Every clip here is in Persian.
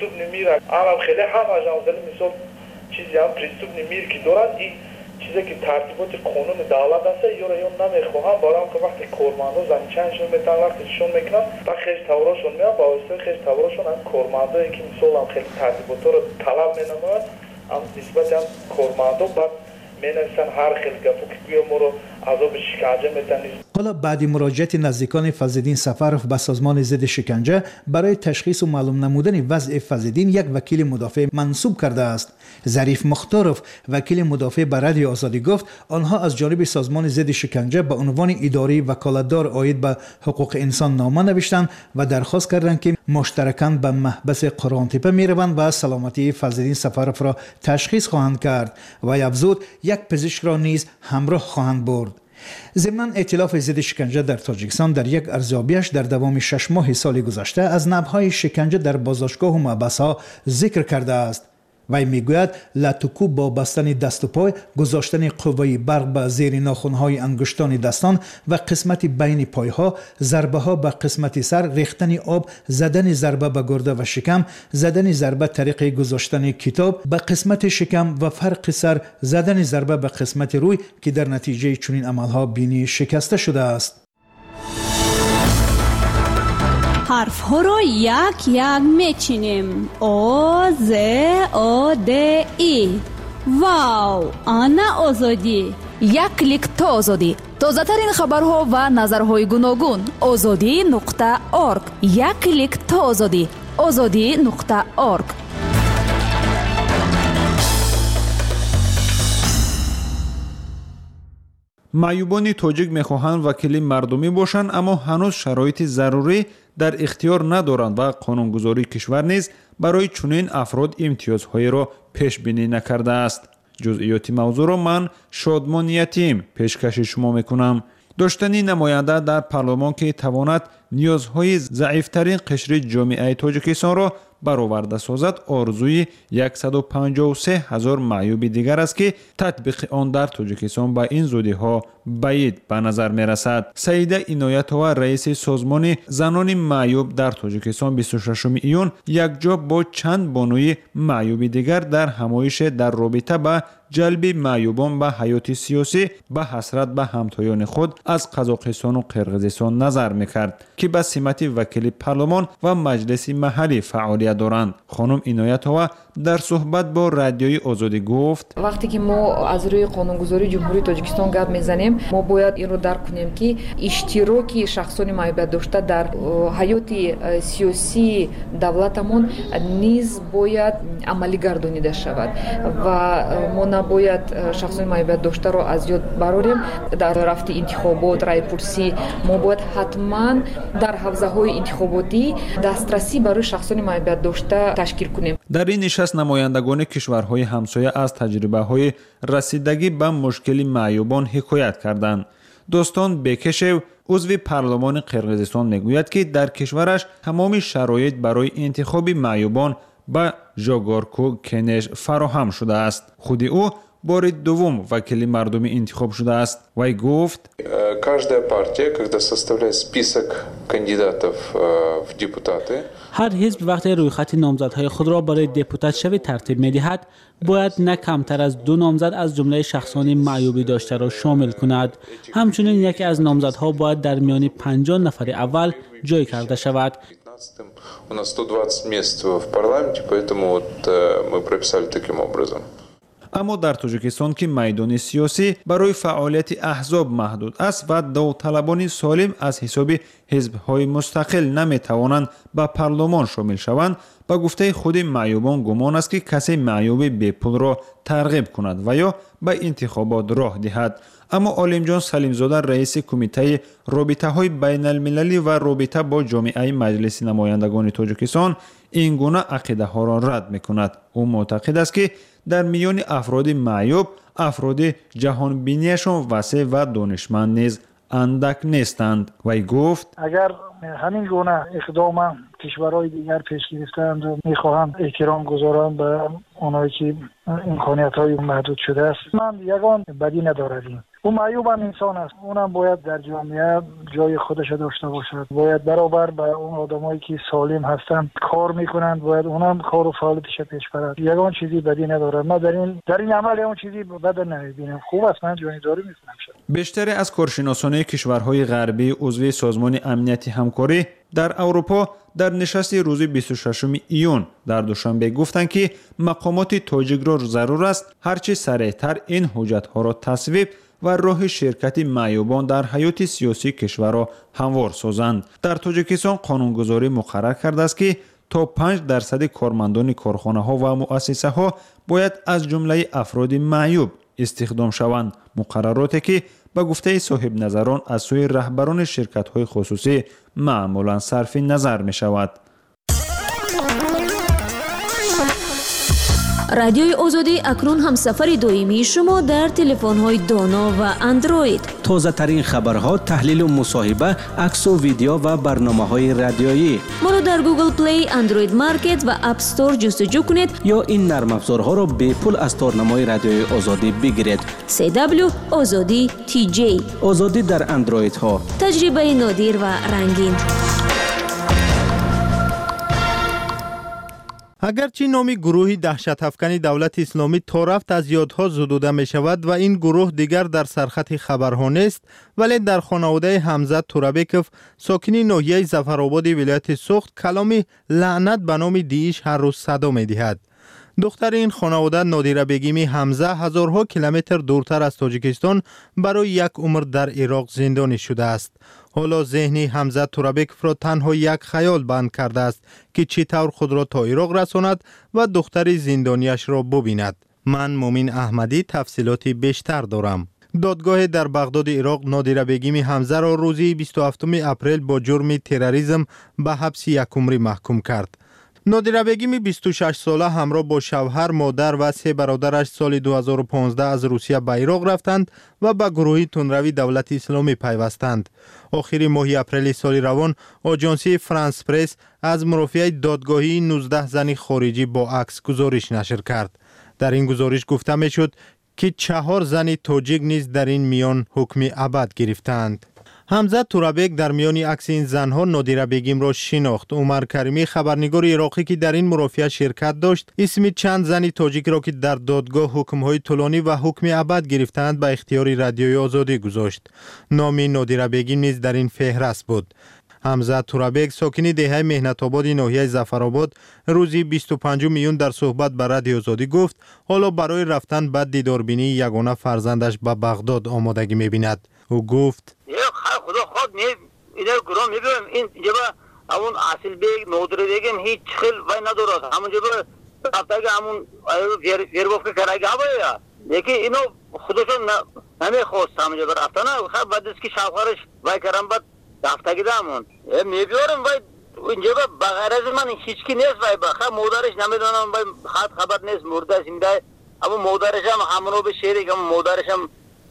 преступный мир алам хеле ҳама жанзали мисол чизи ҳам преступный мир ки дорад ин чизе ки тартиботи қонуни давлат аст ёра ё намехоҳам барам ки вақти кормандо замчаншон метан вақти шон мекунам ба хеш таврошон меам ба воситаи хеш таврошон ҳам кормандое ки мисол ҳам хеле тартиботоро талаб менамояд ҳам нисбати ҳам кормандо баъд менависанд ҳар хел гапо ки гӯё моро азоби шиканҷа метанид. حالا بعد مراجعت نزدیکان فضلالدین سفروف به سازمان ضد شکنجه برای تشخیص و معلوم نمودن وضع فضلالدین یک وکیل مدافع منصوب کرده است. ظریف مختاروف وکیل مدافع به رادیو آزادی گفت آنها از جانب سازمان ضد شکنجه به عنوان اداره وکالتدار عاید به حقوق انسان نامه نوشتند و درخواست کردند که مشترکاً به محبس قرانتپه میروند و سلامتی فضلالدین سفروف را تشخیص خواهند کرد و افزود یک پزشک را نیز همراه خواهند برد. ضمن ائتلاف ضد شکنجه در تاجیکستان در یک ارزیابیش در دوام 6 ماه سال گذشته از نوع‌های شکنجه در بازداشتگاه و محبس‌ها ذکر کرده است. وی میگوید لاتوکو با بستن دست و پای، گذاشتن قوه برق به زیر ناخن‌های انگشتان دستان و قسمت بین پایها، ضربه‌ها به قسمت سر، ریختن آب، زدن ضربه به گرده و شکم، زدن ضربه طریق گذاشتن کتاب به قسمت شکم و فرق سر، زدن ضربه به قسمت روی که در نتیجه چنین عملها بینی شکسته شده است. حرف ها رو یک یک میچینیم. او ز او د ای. واو، آنا آزادی. یک کلیک تا آزادی. تازه ترین خبرها و نظرهای گوناگون. azadi.org. یک کلیک تا آزادی. azadi.org. معیوبان تاجیک میخواهند وکیل مردمی باشند اما هنوز شرایط ضروری در اختیار ندارند و قانونگذاری کشور نیز برای چنین افراد امتیازهای را پیش بینی نکرده است. جزئیات موضوع را من شادمان یتیم پیشکش شما میکنم. داشتن نماینده در پارلمان که تواند نیازهای ضعیفترین قشر جامعه تاجیکستان را برآورده سازد آرزوی 153,000 معیوب دیگر است که تطبیق آن در تاجیکستان با این زودی ها بعید به نظر می رسد. سعیده عنایت‌آور رئیس سازمان زنان معیوب در تاجیکستان 26 ایون یکجا با چند بانوی معیوب دیگر در همایش در رابطه با جلب معیوبان به حیات سیاسی به حسرت به همتایان خود از قزاقستان و قرقیزستان نظر میکرد که به سمت وکیل پارلمان و مجلس محلی فعالیت دارند. خانم عنایت‌آور در صحبت با رادیوی آزادی گفت وقتی که ما از روی قانونگذاری جمهوری تاجیکستان گپ میزنیم ما باید این رو درک کنیم که اشتراک شخصان معیوب داشته در حیات سیاسی دولتمون نیز باید عملی گردانیده شود و ما نباید شخصان معیوب داشته را از یاد براریم. در رفت انتخابات رای پرسی ما باید حتما در حوزه های انتخاباتی دسترسی برای شخصان معیوب داشته تشکیل کنیم. در این نشست نمایندگان کشورهای همسایه از تجربه‌های رسیدگی به مشکل معیوبان حکایت کردند. دوستان بکشو عضو پارلمان قرقیزستان میگوید که در کشورش تمام شرایط برای انتخاب معیوبان به ژاگارکو کنش فراهم شده است. خود او بار دوم وکیل مردمی انتخاب شده است. وی گفت каждая партия, когда составляет список кандидатов в депутаты, هر حزب وقتی رویخط نامزدهای خود را برای دپوتات شوی ترتیب می‌دهد باید نه کمتر از 2 نامزد از جمله شخصان معیوبی داشته را شامل کند. همچنین یکی از نامزدها باید در میان 50 نفر اول جای کرده شود. У нас 120 мест в парламенте, поэтому вот мы прописали таким образом. اما در تاجیکستان که میدان سیاسی برای فعالیت احزاب محدود است و داوطلبان سالم از حساب حزب‌های مستقل نمی‌توانند به پارلمان شامل شوند، با گفته خود معیوبان گمان است که کسی معیوب بی‌پول را ترغیب کند و یا به انتخابات راه دهد. اما عالمجان سلیمزاده رئیس کمیته رابطه‌های بین‌المللی و رابطه با جامعه مجلس نمایندگان تاجیکستان این گونه عقیده‌ها را رد می‌کند. او معتقد است که در میان افراد معیوب افراد جهان بینیشان وسیع و دانشمند نیز اندک نیستند. وی گفت اگر همین گونه اقدام کشورهای دیگر پیش گرفتند و میخواهند احترام گذارند به اونایی که امکانیت‌های محدود شده است، من یگان بدی ندارم. اون معیوب هم انسان است، اونم باید در جامعه جای خودش داشته باشد. باید برابر با اون آدمایی که سالم هستند کار میکنند، باید اونم کار و فعالیتش پیش برد. یگان چیزی بدی نداره. ما در این عمل اون چیزی بد نمیبینم. خوب است، من جانبداری میکنم. بیشتر از کارشناسان کشورهای غربی عضو سازمان امنیتی همکاری در اروپا در نشست روز 26 ایون در دوشنبه گفتند که مقامات تاجیک را ضرور است هرچه سریعتر این حجت‌ها را تصویب و راه شرکت معیوبان در حیات سیاسی کشور را هموار سازند. در تاجیکستان قانونگذاری مقرر کرده است که تا 5% کارمندان کارخانه‌ها و مؤسسه‌ها باید از جمله افراد معیوب استخدام شوند. مقرراتی که به گفته صاحب نظران از سوی رهبران شرکت‌های خصوصی معمولاً صرف نظر می‌شود. رادیوی آزادی اکنون هم سفر دائمی شما در تلفن‌های دانا و اندروید. تازه ترین خبرها، تحلیل و مصاحبه، عکس و ویدیو و برنامه‌های رادیویی. ما را در گوگل پلی، اندروید مارکت و اپ استور جستجو کنید یا این نرم افزارها را به پول از تارنمای رادیوی آزادی بگیرید. CW آزادی TJ. آزادی در اندروید ها. تجربه نادر و رنگین. اگرچه نام گروه دهشت افکن دولت اسلامی تا رفت از یادها زدوده می شود و این گروه دیگر در سرخط خبرها نیست، ولی در خانواده حمزه تورابکوف ساکنی ناحیه ظفرآباد ولایت سوخت کلامی لعنت به نام دیش هر روز صدا می دهد. دختر این خانواده نادره بیگمی حمزه هزارها کیلومتر دورتر از تاجیکستان برای یک عمر در عراق زندانی شده است. حالا ذهنی حمزه تورابکوف را تنها یک خیال بند کرده است که چطور خود را تا عراق رساند و دختر زندانیش را ببیند. من مومن احمدی تفصیلاتی بیشتر دارم. دادگاه در بغداد عراق نادره بیگمی حمزه را روزی 27 اپریل با جرم تروریسم به حبس یک عمری محکوم کرد. نادره بیگمی 26 ساله همراه با شوهر، مادر و 3 برادرش سال 2015 از روسیه به عراق رفتند و به گروه تندروی دولت اسلامی پیوستند. آخر ماه اپریل سال روان آژانسی فرانس پرس از مرافعه دادگاهی 19 زن خارجی با عکس گزارش نشر کرد. در این گزارش گفته می شد که 4 زن تاجیک نیز در این میان حکم ابد گرفتند. حمزه تورابک در میان عکس این زنها نادره بیگم را شناخت. عمر کریمی خبرنگار عراقی که در این مرافعه شرکت داشت اسم چند زن تاجیک را که در دادگاه حکم‌های طولانی و حکم ابد گرفتند به اختیار رادیوی آزادی گذاشت. نام نادره بیگم نیز در این فهرست بود. حمزه تورابک ساکن دهه مهنت آباد ناحیه ظفرآباد روزی 25 میون در صحبت با رادیو آزادی گفت حالا برای رفتن به دیداربینی یگانه فرزندش به بغداد آمادگی می‌بیند. او گفت خدا خود اینا گروه میبینم این جبه همون اصل بیگ نادره بیگم هیچ خیل وای ندارد همون جبه رفتگه همون ویربوف که کرایگه باید یکی اینو خودشون نمیخواست همون جبه رفتنه خب بعد از که شوهرش وای کردم بعد رفتگه همون میبیارم وای اینجا بغیر از من هیچکی نیست وای خب مادرش نمیدونم وای خبر نیست مرده زنده اما مادرش هم همونو به شیری که مادرش هم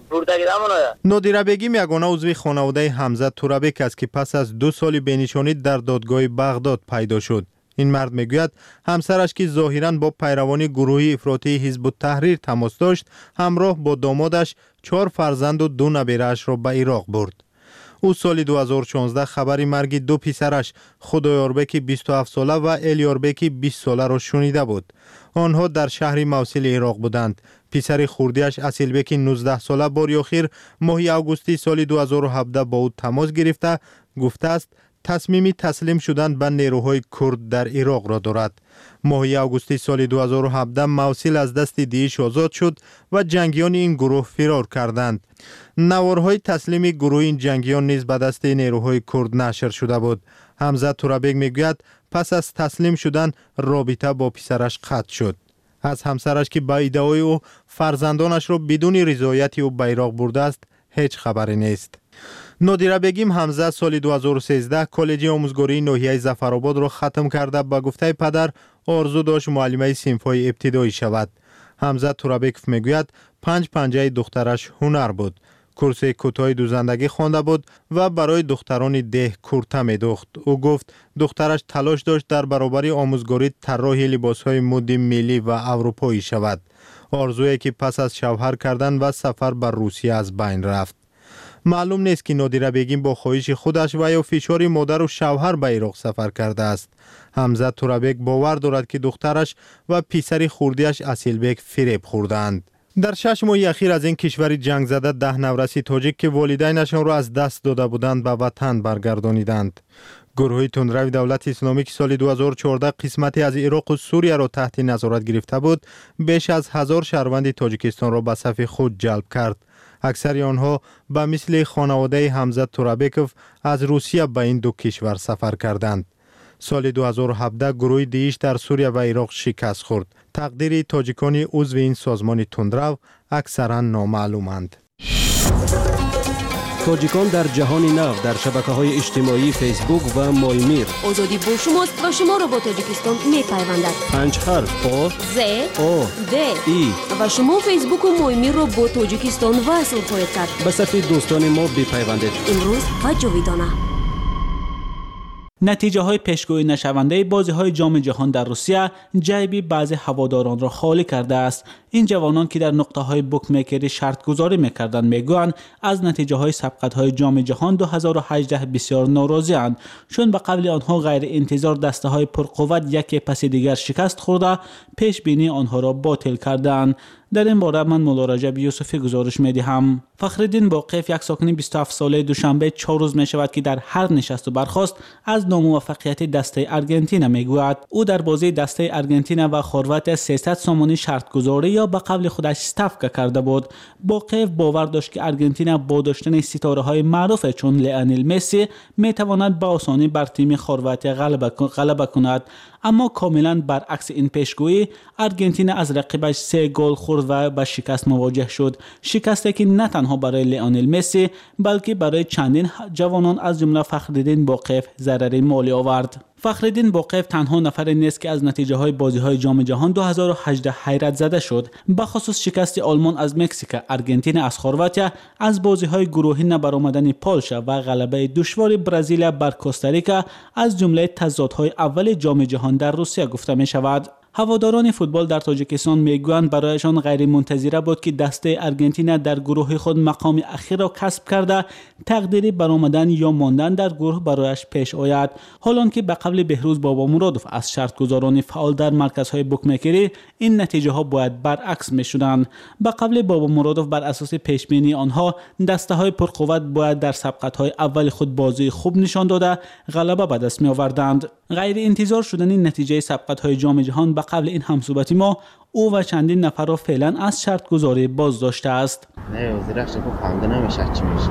نادره بیگم یگانه عضو خانواده حمزه تورابک است که پس از 2 سال بینشانی در دادگاه بغداد پیدا شد. این مرد میگوید همسرش که ظاهراً با پیروان گروه افراطی حزب التحریر تماس داشت همراه با دامادش 4 فرزند و 2 نبیره‌اش را به عراق برد. او سال 2016 خبری مرگ 2 پسرش خدایاربک 27 ساله و الیاربک 20 ساله را شنیده بود. آنها در شهر موصل عراق بودند. پسر خردیش اصیلبک 19 ساله باری آخر ماه آگوست سال 2017 با او تماس گرفته گفته است تصمیم تسلیم شدن به نیروهای کرد در عراق را دارد. ماه آگوست سال 2017 موصل از دست داعش آزاد شد و جنگیان این گروه فرار کردند. نوارهای تسلیم گروه این جنگیان نیز به دست نیروهای کرد نشر شده بود. حمزه تورابک میگوید پس از تسلیم شدن رابطه با پسرش قطع شد. از همسرش که با ادعای او فرزندانش را بدون رضایت او به عراق برده است هیچ خبری نیست. نادره بیگم حمزه سال 2013 کالج آموزگاری ناحیه ظفرآباد را ختم کرده به گفته پدر آرزو داشت معلمه صنف‌های ابتدایی شود. حمزه تورابکوف میگوید 5 پنجه دخترش هنر بود. کورس کوتاه دوزندگی خوانده بود و برای دختران ده کورته می‌دوخت. او گفت دخترش تلاش داشت در برابر آموزگاری طراح لباس‌های مد ملی و اروپایی شود. آرزویی که پس از شوهر کردن و سفر بر روسیه از بین رفت. معلوم نیست که نادره بیگم با خواهش خودش و یا فشار مادر و شوهر به عراق سفر کرده است. حمزه تورابک باور دارد که دخترش و پسر خردیش اصیلبک فریب خوردند. در 6 ماه اخیر از این کشور جنگ زده 10 نورسی تاجیک که والدینشان را از دست داده بودند به وطن برگردانیدند. گروه تندروی دولت اسلامی که سال 2014 قسمتی از عراق و سوریه را تحت نظارت گرفته بود، بیش از 1000 شهروند تاجیکستان را به صف خود جلب کرد. اکثر آنها به مثل خانواده حمزه تورابکوف از روسیه به این دو کشور سفر کردند. سال 2017 گروه دیش در سوریه و عراق شکست خورد. تقدیر تاجیکان عضو این سازمان تندرو اکثرا نامعلومند. تاجیکان در جهان نو در شبکه‌های اجتماعی فیسبوک و مایمیر. آزادی با شماست و شما را با تاجیکستان می‌پیوندد. 5 حرف آ ز او د ای و شما فیسبوک و مایمیر را با تاجیکستان وصل خواهید کرد. به صفحه دوستان ما بپیوندید. امروز و جاویدانه. نتیجه های پیشگویی نشونده بازی های جام جهان در روسیه جیب بعضی هواداران را خالی کرده است. این جوانان که در نقطه های بوک میکری شرط گذاری میکردند میگویند از نتیجه های سبقت های جام جهان 2018 بسیار ناراضی اند، چون به قبل آنها غیر انتظار دسته های پرقوت یکی پس دیگر شکست خورده پیش بینی آنها را باطل کردند. در این باره من مولا رجب یوسفی گزارش می‌دهم. فخرالدین باقف یک ساکن 27 ساله دوشنبه 4 روز می‌شود که در هر نشست و برخاست از ناموفقیت دسته آرژانتین میگوید. او در بازی دسته آرژانتین و خرواتیا 300 سومانی شرط گذاری یا به قبل خودش استفکا کرده بود. باقف باور داشت که آرژانتین با داشتن ستاره‌های معروف چون لیونل مسی می‌تواند به آسانی بر تیم خرواتیا غلبه کند. اما کاملا برعکس این پیشگویی آرژانتین از رقیبش 3 گل خورد و با شکست مواجه شد. شکستی که نه تنها برای لیونل مسی بلکه برای چندین جوانان از جمله فخرالدین باقف ضرر مالی آورد. فخرالدین باقف تنها نفری نیست که از نتیجه های بازی های جام جهان 2018 حیرت زده شد. به خصوص شکست آلمان از مکزیک، آرژانتین از خرواتیا، از بازی های گروهی نبرآمدن پولشا و غلبه دشوار برزیل بر کوستاریکا از جمله تضادهای اول جام جهان در روسیه گفته می شود. هواداران فوتبال در تاجیکستان میگویند برایشان غیر منتظره بود که دسته آرژانتین در گروه خود مقام اخیر را کسب کرده تقدیری برآمدن یا ماندن در گروه برایش پیش آید. حالان که به قبل بهروز بابا مرادوف از شرط گذاران فعال در مرکزهای بوکمیکری این نتیجه ها باید برعکس می شدند. به قبل بابا مرادوف بر اساس پیش بینی آنها دسته های پرقوت باید در سبقت های اول خود بازی خوب نشان داده غلبه به دست می آوردند. غیر انتظار شدن نتیجه سبقت های جام جهان به قبل این همصحبتی ما او و چندین نفر را فعلا از شرط گذاری باز داشته است. نه وزیرش رو فهمده نمیشه چی میشه.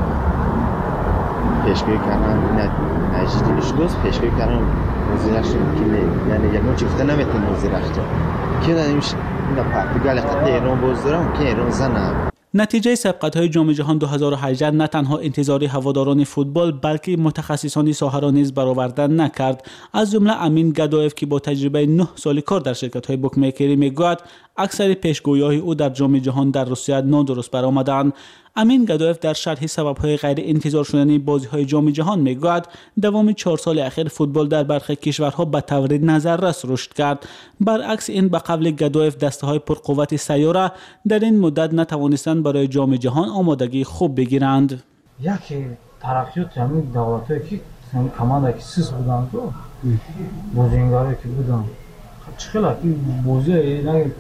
پیشگویی کردن نجیدیش گفت پیشگویی کردن وزیرش که نه یعنی یکم چفته نمیتونه وزیرش که نمیشه اینا پرتغال خط ایران باز دارم که ایران زنه. نتیجه سبقت‌های جام جهان 2018 نه تنها انتظار هواداران فوتبال بلکه متخصصان ساحه را نیز برآورده نکرد. از جمله امین گدایف که با تجربه 9 سال کار در شرکت‌های بوکمیکری میگوید اکثر پیشگویی‌های او در جام جهان در روسیه نادرست برآمدند. امین گدایف در شرح سبب‌های غیر انتظار شدنی بازی‌های جام جهان میگوید دوام 4 سال اخیر فوتبال در برخی کشورها به طور نظررس رشد کرد. برعکس این به قبل گدایف دسته‌های پرقوت سیاره در این مدت نتوانستند برای جام جهان آمادگی خوب بگیرند. یکی ترقیات همین دولت‌هایی که کمانده که سیز بودند بازیگرایی که بودند چخیلی که بازی نگیم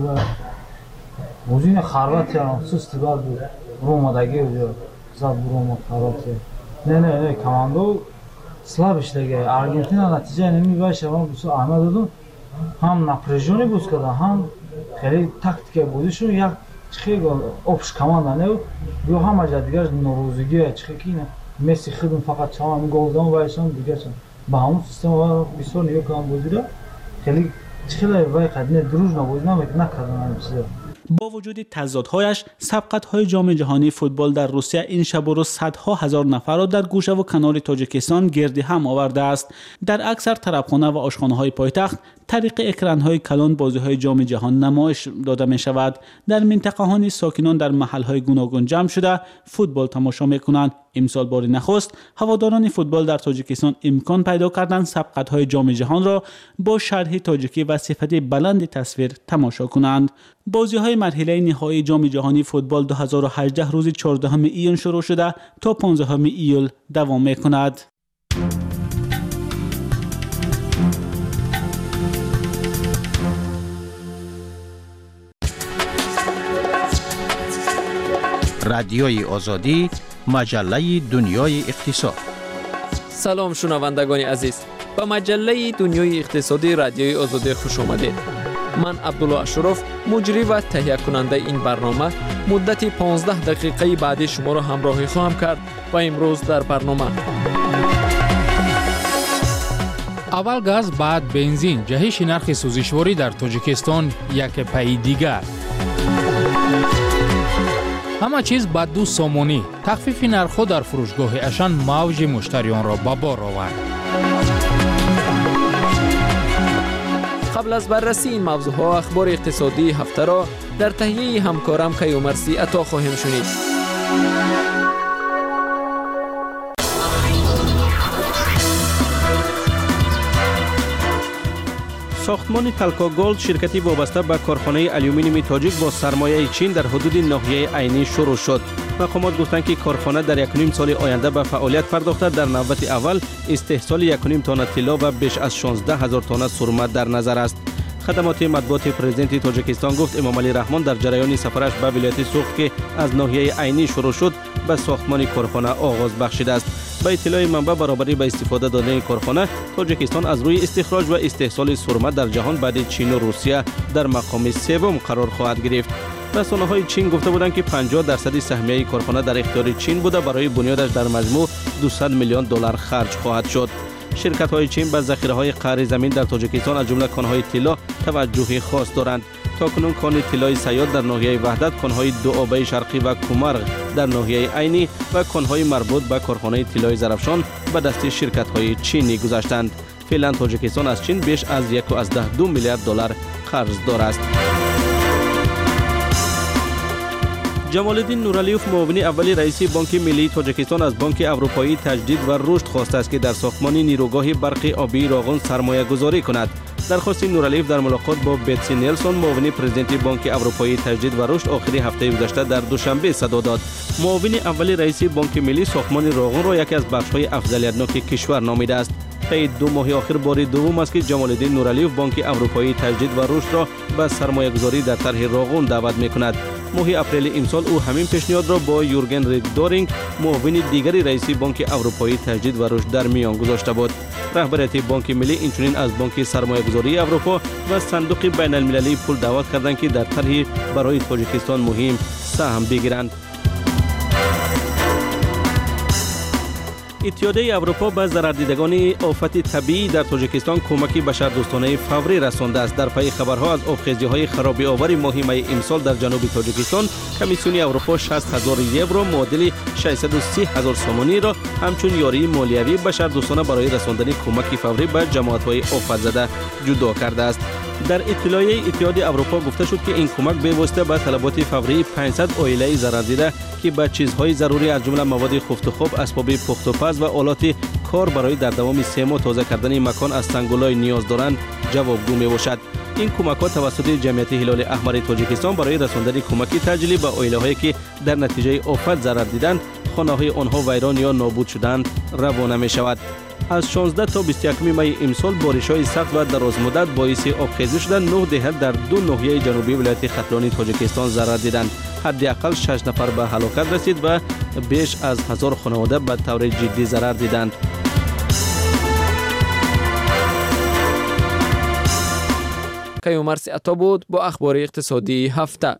بازی خرواتیا سستی بار بود رومادگی بود زاد روم خرواتیا نه کماندو слабش دیگه آرژانتین نتیجه نمیباشه اما بسیار احمد دادم هم نپرژونی بود کرده هم خیلی تاکتیک بودشون یک چخیلی اپش کمانده نه یا هم دیگر نوروزگی چخیلی که مسی خودم فقط چهار گل دادم وایسون دیگه چون با همون سیستم بسیار نیو کام بودی خیلی چخیلی وای قدنه دروژ نبود نکردن چیزا. با وجود تضادهایش سبقت‌های جام جهانی فوتبال در روسیه این شب و روز صدها هزار نفر را در گوشه و کنار تاجیکستان گردی هم آورده است. در اکثر طربخانه و آشخانه‌های پایتخت طریق اکران‌های کلان بازی‌های جام جهان نمایش داده می‌شود. در منطقه‌های ساکنان در محل‌های گوناگون جمع شده فوتبال تماشا می‌کنند. امسال بار نخست هواداران فوتبال در تاجیکستان امکان پیدا کردند سبقت‌های جام جهان را با شرح تاجیکی و صفت بلند تصویر تماشا کنند. بازی‌های مرحله نهایی جام جهانی فوتبال 2018 روز 14 ایون شروع شده تا 15 ایول دوام می‌کند. رادیوی آزادی، مجله دنیای اقتصاد. سلام شنوندگان عزیز، به مجله دنیای اقتصادی رادیوی آزادی خوش آمدید. من عبدالله اشرف، مجری و تهیه کننده این برنامه، مدت 15 دقیقه بعدی شما را همراهی خواهم کرد و امروز در برنامه اول گاز بعد بنزین، جهش نرخ سوزشواری در تاجیکستان یک پای دیگر. همه چیز با 2 سومونی. تخفیف نرخ‌ها در فروشگاه اشان موج مشتریان را به بار آورد. قبل از بررسی این موضوعها اخبار اقتصادی هفته را در تهیه همکارم کیومرسی عطا خواهیم شنید. ساختمان تلکا گولد شرکتی وابسته به کارخانه آلومینیوم تاجیک با سرمایه چین در حدود ناحیه عینی شروع شد. مقامات گفتند که کارخانه در 1.5 سال آینده به فعالیت پرداخته در نوبت اول استحصال 1.5 تن طلا و بیش از 16,000 تن سرمه در نظر است. خدمات مطبوعات پرزیدنت تاجیکستان گفت امامعلی رحمان در جریان سفرش به ولایت سوخت که از ناحیه عینی شروع شد به ساختمان کارخانه آغاز بخشیده است. با اطلاع منبع برابری به استفاده دادن کارخانه، تاجیکستان از روی استخراج و استحصال سرمه در جهان بعد چین و روسیه در مقام سوم قرار خواهد گرفت. رسانه‌های چین گفته بودند که 50% سهمیه کارخانه در اختیار چین بوده. برای بنیادش در مجموع 200 میلیون دلار خرج خواهد شد. شرکت‌های چین به ذخیره‌های قعر زمین در تاجیکستان از جمله کان‌های طلا توجه خاص دارند. تاکنون کان طلای سیاد در ناحیه وحدت، کان‌های دوآبه شرقی و کومرغ در ناحیه عینی و کان‌های مربوط به کارخانه طلای زرافشان به دست شرکت‌های چینی گذاشتند. فعلا تاجیکستان از چین بیش از 1.2 میلیارد دلار قرض دارد. جمال الدین نورعلیوف معاون اول رئیس بانک ملی تاجیکستان از بانک اروپایی تجدید و رشد خواسته است که در ساختمان نیروگاه برق آبی راغون سرمایه گذاری کند. درخواست نورعلیوف در ملاقات با بتسی نیلسون معاون پرزیدنت بانک اروپایی تجدید و رشد آخری هفته گذشته در دوشنبه صدا داد. معاون اول رئیس بانک ملی ساختمان راغون را یکی از بخش‌های افضلیت‌ناک کشور نامیده است. طی 2 ماه آخر بار دوم است که جمال الدین نورعلیوف بانک اروپایی تجدید و رشد را به سرمایه گذاری در طرح راغون دعوت می‌کند. ماه اپریل امسال او همین پیشنهاد را با یورگن ریددورینگ معاون دیگری رئیس بانک اروپایی تجدید و رشد در میان گذاشته بود. رهبریت بانک ملی اینچنین از بانک سرمایه‌گذاری اروپا و صندوق بین‌المللی پول دعوت کردند که در طرح برای تاجیکستان مهم سهم بگیرند. اتحادیه اروپا به ضرردیدگان آفت طبیعی در تاجیکستان کمکی بشردوستانه فوری رسانده است. در پی خبرها از آبخیزی‌های خرابی آور ماه می امسال در جنوب تاجیکستان، کمیسیون اروپا 60,000 یورو معادل 630,000 سومانی را همچون یاری مالیوی بشردوستانه برای رساندن کمک فوری به جماعت‌های آفت زده جدا کرده است. در اطلاعیه اتحادیه اروپا گفته شد که این کمک به واسطه به طلبات فوری 500 عائله ضرردیده که به چیزهای ضروری از جمله مواد خفت و خواب، اسباب پخت و پز و آلات کار برای در دوام 3 ماه تازه کردن مکان از سنگولای نیاز دارند جوابگو میباشد. این کمک‌ها توسط جمعیت هلال احمر تاجیکستان برای رساندن کمک تجلی به عائله‌هایی که در نتیجه آفت ضرر دیدند، خانه‌های آنها ویران یا نابود شدند روانه می‌شود. از 16 تا 21 می امسال بارش‌های سخت و درازمدت باعث آبخیزی شدن 9 دهه در 2 ناحیه جنوبی ولایت ختلانی تاجیکستان ضرر دیدند. حداقل 6 نفر به هلاکت رسید و بیش از 1000 خانواده به طور جدی ضرر دیدند. کیومرسی عطا بود با اخبار اقتصادی هفته.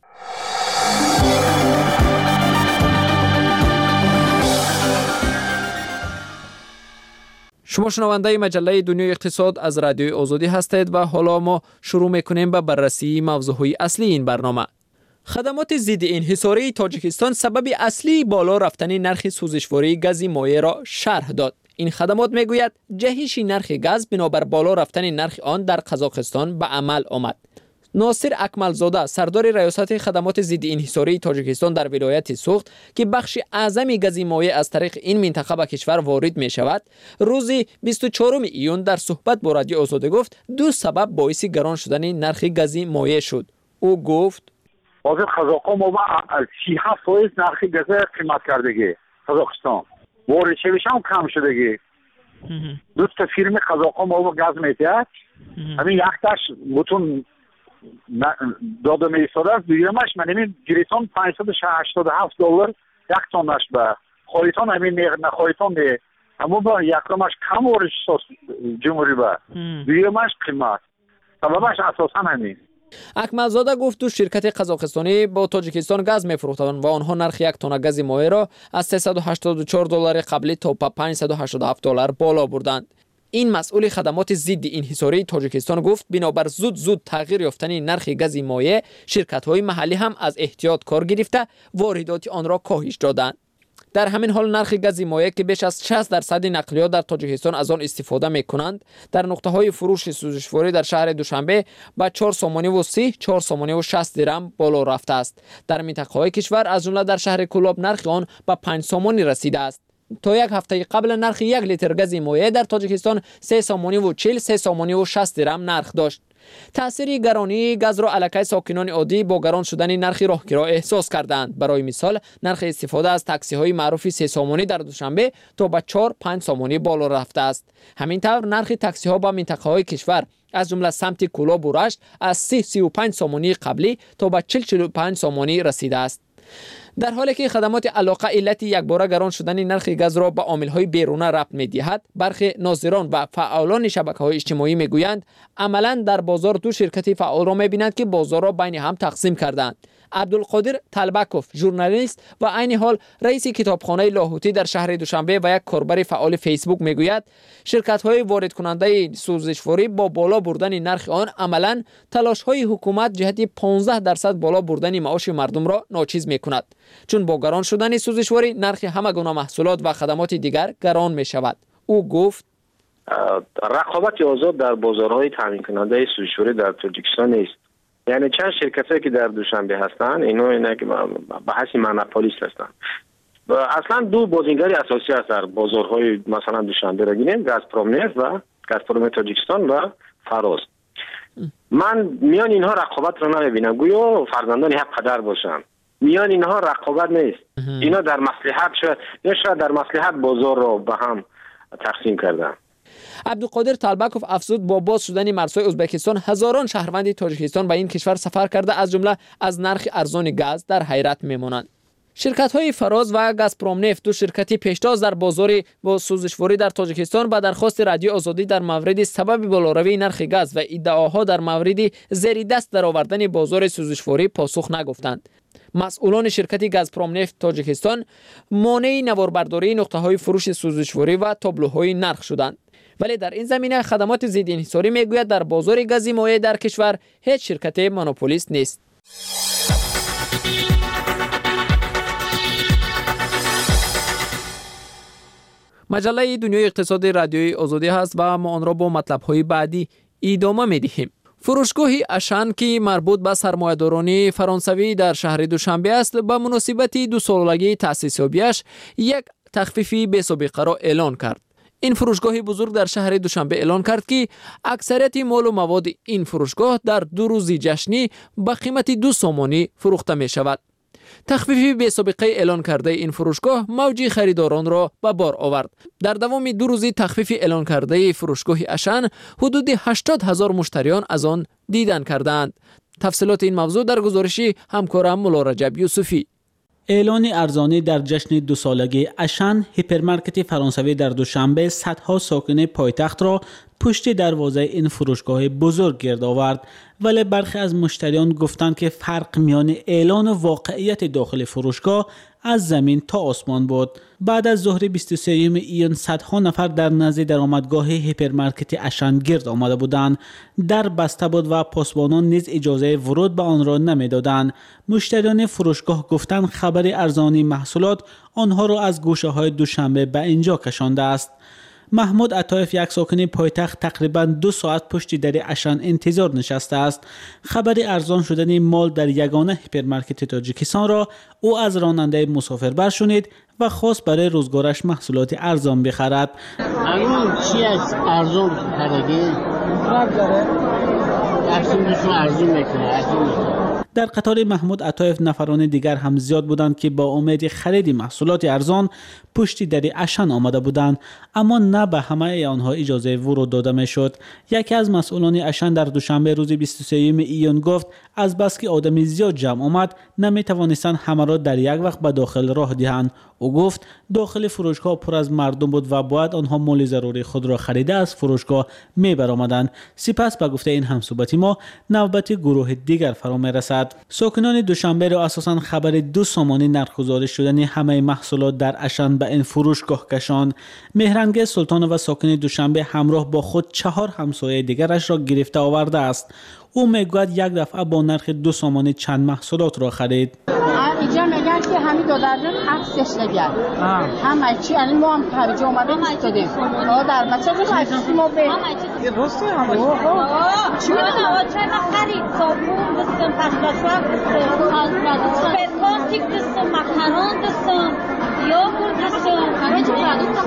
شما شنونده مجله دنیای اقتصاد از رادیوی آزادی هستید و حالا ما شروع میکنیم به بررسی موضوعهای اصلی این برنامه. خدمات ضد انحصاری تاجیکستان سبب اصلی بالا رفتن نرخ سوزشواری گاز مایع را شرح داد. این خدمات میگوید جهش نرخ گاز بنابر بالا رفتن نرخ آن در قزاقستان به عمل آمد. ناصر اکملزاده سردار ریاست خدمات ضد انحصاری تاجیکستان در ولایت سوخت که بخش اعظمی گاز مایع از طریق این منطقه به کشور وارد می شود، روز 24 ایون در صحبت با رادیو آزادی گفت دو سبب باعث گران شدن نرخ گاز مایع شد. او گفت حاضر قزاقستان ما 37% نرخ گاز قیمت کردگی قزاقستان وارد شویش هم کم شدگی. دو تا فیرم قزاقستان ما گاز میتید همین یختش بتون داده می ایستاده است. دیگرمش من همین گریتون $587 یک تونش به خواهیتان همین نخواهیتان ده اما با یکمش کم ورش جمهوری به دیگرمش قیمت سببش اساسا همین. اکملزاده گفت دو شرکت قزاقستانی با تاجیکستان گاز میفروختند و آنها نرخ یک تن گاز مایع را از $384 قبلی تا $587 بالا بردند. این مسئول خدمات ضد انحصاری تاجیکستان گفت بنابر زود تغییر یافتن نرخ گاز مایع شرکت‌های محلی هم از احتیاط کار گرفته واردات آن را کاهش دادند. در همین حال نرخ گاز مایع که بیش از 60% نقلیات در تاجیکستان از آن استفاده می‌کنند در نقطه‌های فروش سوزشواری در شهر دوشنبه با 4.30 4.60 درم بالا رفته است. در منطقه‌های کشور از جمله در شهر کولاب نرخ آن به 5 سومانی رسیده است. تا یک هفته قبل نرخ یک لیتر گاز مایع در تاجیکستان 3.40 3.60 درم نرخ داشت. تأثیر گرانی گاز را علاقه ساکنان عادی با گران شدن نرخ راهگیرها احساس کردند. برای مثال نرخ استفاده از تاکسی های معروف 3 سومانی در دوشنبه تا به 4-5 سومانی بالا رفته است. همین طور نرخ تاکسی ها با منطقه های کشور از جمله سمت کولاب و رشت از 30-35 سومانی قبلی تا به 40-45 سومانی رسیده است. در حالی که خدمات علاقه علت یکباره گران شدن نرخ گاز را به عامل‌های بیرونه ربط می‌دهد، برخی ناظران و فعالان شبکه‌های اجتماعی می‌گویند عملاً در بازار دو شرکت فعال را می‌بینند که بازار را بین هم تقسیم کردند. عبدالقادر طلبکوف ژورنالیست و عین حال رئیس کتابخانه لاهوتی در شهر دوشنبه و یک کاربر فعال فیسبوک میگوید شرکت‌های وارد کننده سوزشواری با بالا بردن نرخ آن عملاً تلاش‌های حکومت جهت 15% بالا بردن معاش مردم را ناچیز می‌کند، چون با گران شدن سوزشواری نرخ همه گونه محصولات و خدمات دیگر گران می‌شود. او گفت رقابت آزاد در بازارهای تامین کننده سوزشواری در تاجیکستان نیست. یعنی چند شرکتی که در دوشنبه هستند اینا که به حیث مونوپولیست هستند. اصلا دو بازیگر اساسی هست در بازارهای مثلا دوشنبه را گیریم، گازپروم نفت و گازپروم تاجیکستان و فراز. من میان اینها رقابت را نمیبینم، گویا فرزندان یک پدر باشند. میان اینها رقابت نیست. اینا در مصلحت شاید در مصلحت بازار را به هم تقسیم کردن. عبدالقادر طلبکوف افزود با باز شدن مرزهای ازبکستان هزاران شهروند تاجیکستان به این کشور سفر کرده از جمله از نرخ ارزان گاز در حیرت میمانند. شرکت‌های فراز و گازپروم نفت دو شرکتی پیشتاز در بازار با سوزشواری در تاجیکستان با درخواست رادیو آزادی در مورد سبب بالاروی نرخ گاز و ادعاها در مورد زیر دست درآوردن بازار سوزشواری پاسخ نگفتند. مسئولان شرکت گازپروم نفت تاجیکستان مانع نواربرداری نقطه‌های فروش سوزشواری و تابلوهای نرخ شدند. ولی در این زمینه خدمات ضد انحصاری میگوید در بازار گاز مایع در کشور هیچ شرکت مونوپولیست نیست. مجله دنیای اقتصاد رادیوی آزادی هست و ما آن را با مطلب‌های بعدی ادامه می‌دهیم. فروشگاه اشان که مربوط به سرمایه‌داران فرانسوی در شهر دوشنبه است به مناسبت 2 سالگی تأسیس یابیش یک تخفیف بی‌سابقه را اعلان کرد. این فروشگاه بزرگ در شهر دوشنبه اعلان کرد که اکثریت مال و مواد این فروشگاه در 2 روز جشنی به قیمت 2 سومانی فروخته می شود. تخفیف بی‌سابقه اعلان کرده این فروشگاه موج خریداران را به بار آورد. در دوام 2 روزی تخفیف اعلان کرده فروشگاه اشان حدود 80,000 مشتریان از آن دیدن کردند. تفصیلات این موضوع در گزارشی همکارم مولا رجب یوسفی. اعلان ارزانی در جشن 2 سالگی اشان، هیپرمارکت فرانسوی در دوشنبه صدها ساکن پایتخت را پشت دروازه این فروشگاه بزرگ گرد آورد، ولی برخی از مشتریان گفتند که فرق میان اعلان و واقعیت داخل فروشگاه از زمین تا آسمان بود. بعد از ظهر 23 ایون صدها نفر در نزد درآمدگاه هیپرمارکت اشان گرد آمده بودند. در بسته بود و پاسبانان نیز اجازه ورود به آن را نمیدادند. مشتریان فروشگاه گفتند خبر ارزانی محصولات آنها را از گوشه‌های دوشنبه به اینجا کشانده است. محمود عطایف یک ساکن پایتخت تقریباً 2 ساعت پشت در اشن انتظار نشسته است. خبر ارزان شدن مال در یگانه هیپرمارکت تاجیکستان را او از راننده مسافربر شنید و خواست برای روزگارش محصولات ارزان بخرد. الان چی از ارزان خریدی؟ ارزان میکنه. در قطار محمود عطایف نفران دیگر هم زیاد بودند که با امید خرید محصولات ارزان پشت در اشن آمده بودند، اما نه به همه آنها اجازه ورود داده میشد. یکی از مسئولان اشن در دوشنبه روز 23 ایون گفت از بس که آدم زیاد جمع آمد نمی توانستند همه را در یک وقت به داخل راه دهند. او گفت داخل فروشگاه پر از مردم بود و باید آنها مال ضروری خود را خریده از فروشگاه می برآمدند. سپس به گفته این همصحبتی ما نوبت گروه دیگر فرا می رسد. ساکنان دوشنبه را اساساً خبر 2 سامانی نرخ‌گذاری شدن همه محصولات در اشن به این فروشگاه کشاند. مهرنگ سلطان و ساکن دوشنبه همراه با خود 4 همسایه دیگرش را گرفته آورده است. او میگوید یک دفعه با نرخ 2 سامانی چند محصولات را خرید. اینجا میگن که همین 2 درجن عکسش نگرد. همه چی الان ما هم خریجا اومدیم استادیم. در مساجد خریدیم ما به درسته همه چی میدونم چای خرید صابون دستم پخلاشوار دستم پلاستیک دستم مکرون دستم یogurt دستم همه چی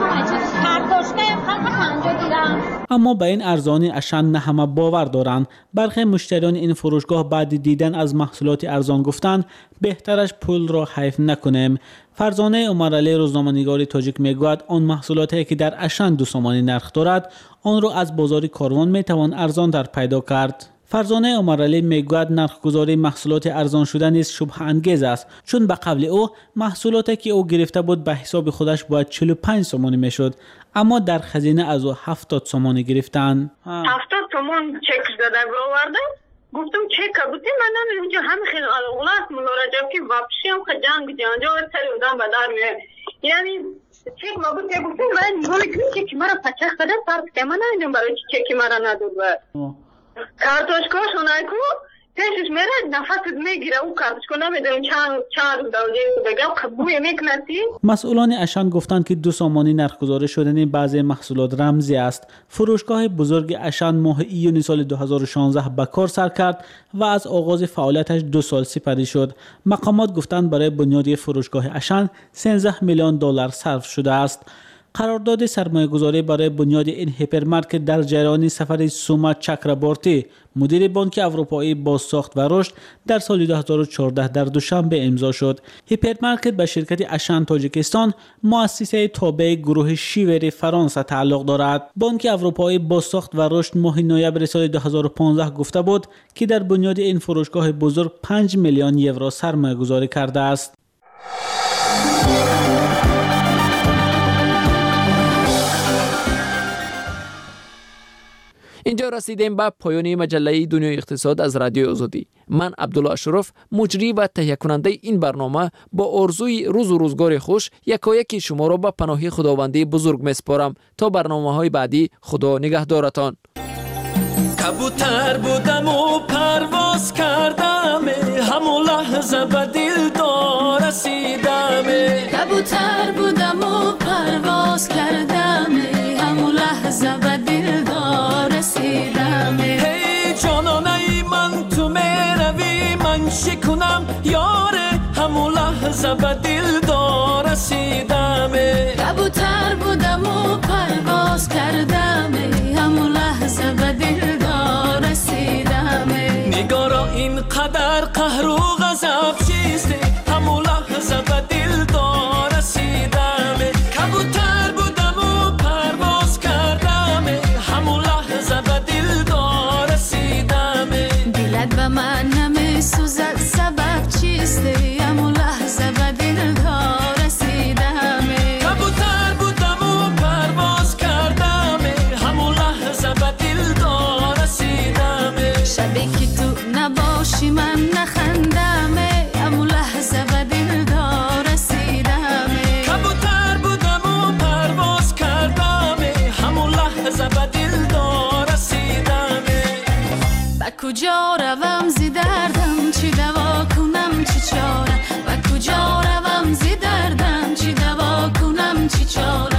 کارتوشکه هم خرید دیدم. اما به این ارزانی اشن نه همه باور دارند. برخی مشتریان این فروشگاه بعد دیدن از محصولات ارزان گفتند بهترش پول را حیف نکنیم. فرزانه عمرعلی روزنامه‌نگار تاجیک میگوید آن محصولاتی که در اشن 2 سامانی نرخ دارد آن را از بازار کاروان میتوان ارزان در پیدا کرد. فرزانه عمرعلی میگوید نرخ‌گذاری محصولات ارزان شده نیز شبهه انگیز است، چون به قول او محصولاتی که او گرفته بود به حساب خودش باید 45 سامانی میشد، اما در خزینه از او 70 سامانی گرفتند. 70 تومان چک داده آورده. گفتم چک بودی من اونجا همه خیلی اولاد مراجعه که واپسی هم جنگ جانجا سری بودم به در میاد. یعنی چک ما بود گفتم من ولی چک مرا پچخ داده فرض که من نمیدونم برای چک مرا نداد. کارتوشکاش اونایی کو پیشش میره نفست میگیره او کارتوشکا نمیدونم چند دوجه بگم بوی میکنسی. مسئولان اشن گفتند که 2 سامانی نرخ‌گذاری شدن بعضی محصولات رمزی است. فروشگاه بزرگ اشن ماه ایون سال 2016 به کار سر کرد و از آغاز فعالیتش 2 سال سپری شد. مقامات گفتند برای بنیادی فروشگاه اشن 13 میلیون دلار صرف شده است. قرارداد سرمایه‌گذاری برای بنیاد این هیپرمارکت در جریان سفر سوما چکربورتی مدیر بانک اروپایی بازساخت و رشد در سال 2014 در دوشنبه امضا شد. هیپرمارکت به شرکت اشن تاجیکستان مؤسسه تابع گروه شیور فرانسه تعلق دارد. بانک اروپایی بازساخت و رشد ماه نوامبر سال 2015 گفته بود که در بنیاد این فروشگاه بزرگ 5 میلیون یورو سرمایه‌گذاری کرده است. اینجا رسیدیم به پایان مجله دنیای اقتصاد از رادیو آزادی. من عبدالله اشرف مجری و تهیه کننده این برنامه با آرزوی روز و روزگار خوش یکایک شما را به پناه خداوندی بزرگ میسپارم تا برنامه‌های بعدی. خدا نگهدارتان. کبوتر بودم و پرواز کردم همون لحظه به دلدار رسیدم. کبوتر بودم و پرواز کردم همون لحظه به دلدار رسیدم. هی جانانه من تو میروی من شکنم یاره همون لحظه به دلدار رسیدم. کبوتر بودم و پرواز کردم همون لحظه به دلدار رسیدم. نگارا اینقدر قهر و غضب چیستی همون لحظه به دلدار رسیدم. کبوتر بودم و پرواز کردم همون لحظه به دلدار رسیدم. دلت به من نمیسوزد سبب چیستی همون لحظه به دلدار رسیدم. کبوتر بودم و پرواز کردم همون لحظه به دلدار رسیدم. شبی که تو نباشی من نخندم همون لحظه به دلدار رسیدم. کبوتر بودم و پرواز کردم همون لحظه به دلدار رسیدم. به کجا روم زی دردم چی دوا کنم چی چاره. به کجا روم زی دردم چی دوا کنم چی چاره.